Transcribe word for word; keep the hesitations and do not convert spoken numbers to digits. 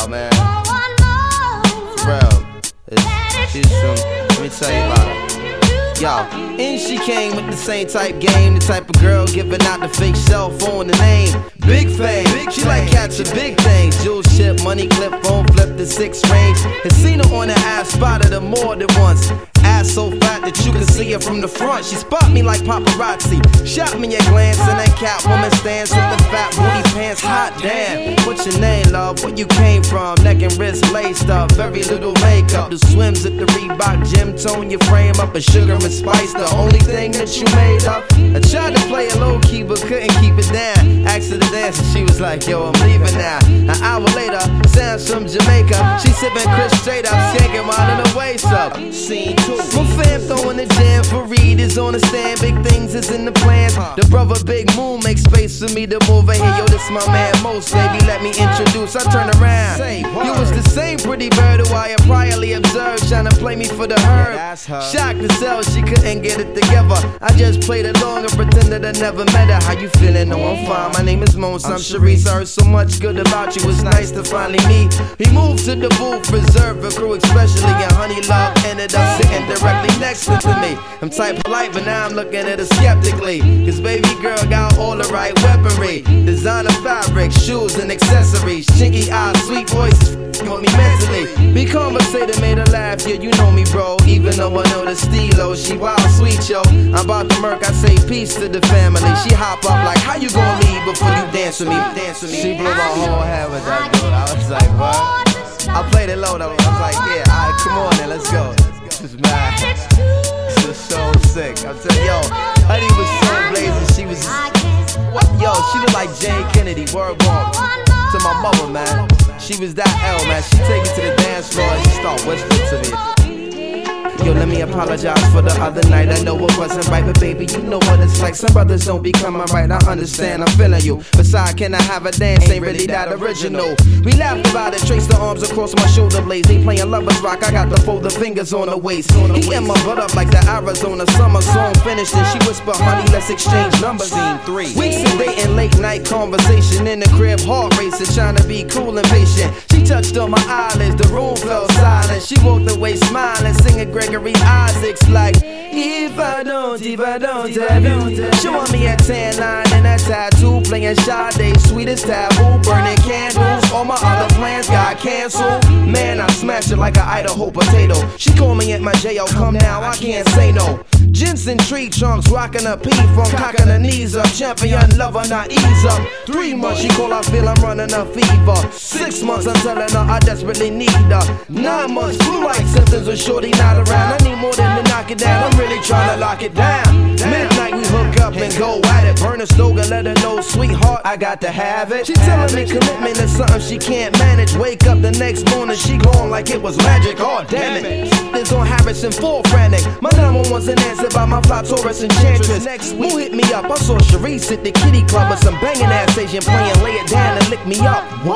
y'all, man. For real. It's, she's from, let me tell you about her. Yo, and she came with the same type game, the type of girl giving out the fake cell phone, the name Big Fame. She like catching big things, jewel ship, money clip, phone flip, the six range. Has seen her on the ass, spotted her more than once. Ass so fat that you can see her from the front. She spot me like paparazzi, shot me a glance, and that Catwoman stands with the fat booty pants. Hot damn, what's your name, love? Where you came from? Neck and wrist laced up, very little makeup. The swims at the Reebok gym, tone your frame up, a sugar and spice, the only thing that you made up. I tried to play it low key, but couldn't keep it down. Asked her to dance, and she was like, yo, I'm leaving now. An hour later, sounds from Jamaica. She sipping Chris straight up, skanking while in her waist up. Scene two. My fam throwing the jam for Reed is on the stand. Big things is in the plans. The brother Big Moon makes space for me to move in here. Yo, this my man Most, baby, let me introduce. I turn around. You was the same pretty bird who I had priorly observed, trying to play me for the herb. Shocked to sell, she couldn't get it together. I just played along and pretended I never met her. How you feeling? No, I'm fine. My name is Mons. I'm Sharice. I heard so much good about you. It's nice to finally meet. He moved to the booth, reserved for crew, especially. And Honey Love ended up sitting directly next to me. I'm type polite, but now I'm looking at her skeptically. Cause baby girl got all the right weaponry. Designer fabric, shoes and accessories. Chinky eyes, sweet voices, got me mentally. Be conversated, made her laugh. Yeah, you know me, bro. Even though I know the stilo, she wild sweet, yo. I'm about to murk, I say peace to the family. She hop up like, how you gonna leave before you dance with me? Dance with me. She blew my whole head with that dude. I was like, what? I played it low though. I was like, yeah, alright, come on then, let's go. This is mad. This is so sick. I'm telling you, yo, Honey was so blazing. She was, what? Yo, she looked like Jane Kennedy. Word walk to my mother, man. She was that L, man. She take me to the dance floor and she start whispering to me. Yo, let me apologize for the other night. I know it wasn't right, but baby, you know what it's like. Some brothers don't be coming right. I understand, I'm feeling you. Besides, can I have a dance? Ain't really that original. We laughed about it, traced the arms across my shoulder blades. They playing lovers rock. I got the fold the fingers on the waist. He and my butt up like the Arizona summer song finished, and she whispered, honey, let's exchange numbers. Scene three. Weeks of dating, late night conversation in the crib, heart racing, trying to be cool and patient. She touched on my eyelids, the room fell silent. She walked away smiling, singing Gregory Isaacs like, if I don't, if I don't, I don't. Showing me a tan line and a tattoo, playing Sade, sweetest taboo, burning candles. All my other plans got canceled. Man, I smashed it like an Idaho potato. She called me at my J O, come now, I can't say no. Jensen tree trunks, rocking a P from cocking her knees up. Champion lover, not ease up. Three months, she call, I feel I'm running a fever. Six months, I'm telling her I desperately need her. Nine months, flu-like symptoms with shorty not around. I need more than to knock it down, I'm really trying to lock it down. Midnight, we hook up and go at it. Burn a stove and let her know, sweetheart, I got to have it. She telling me commitment is something she can't manage. Wake up the next morning, she gone like it was magic. Oh, damn it. This on Harrison, full frantic. My number one's an answer by my fly Taurus enchantress. Next week, who hit me up? I saw Sharice at the kitty club with some banging ass Asian playing Lay It Down and Lick Me Up.